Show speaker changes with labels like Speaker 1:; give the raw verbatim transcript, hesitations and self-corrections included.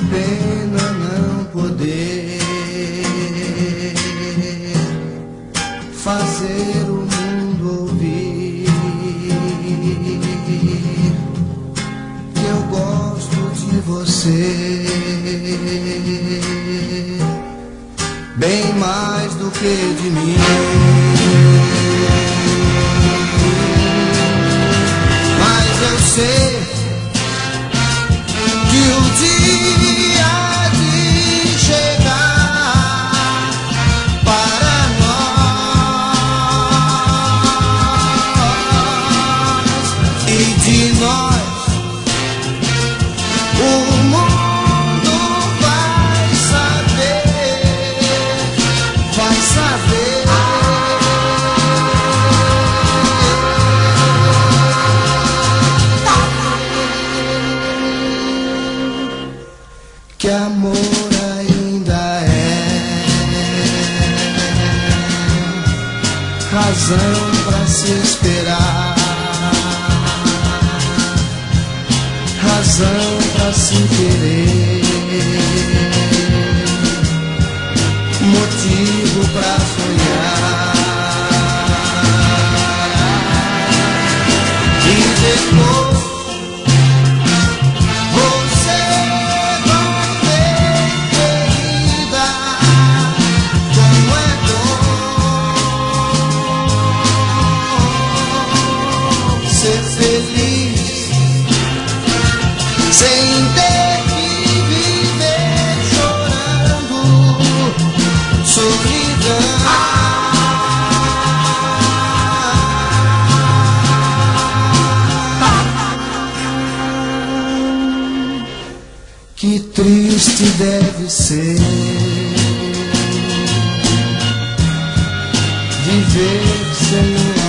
Speaker 1: pena não poder fazer o mundo ouvir que eu gosto de você bem mais do que de mim. Mas eu sei que o dia há de chegar para nós e de nós o mundo vai saber, vai saber. Que amor ainda é razão pra se esperar, razão pra se querer, motivo pra sonhar. E depois ser feliz sem ter que viver chorando solidão. Que triste deve ser viver sem um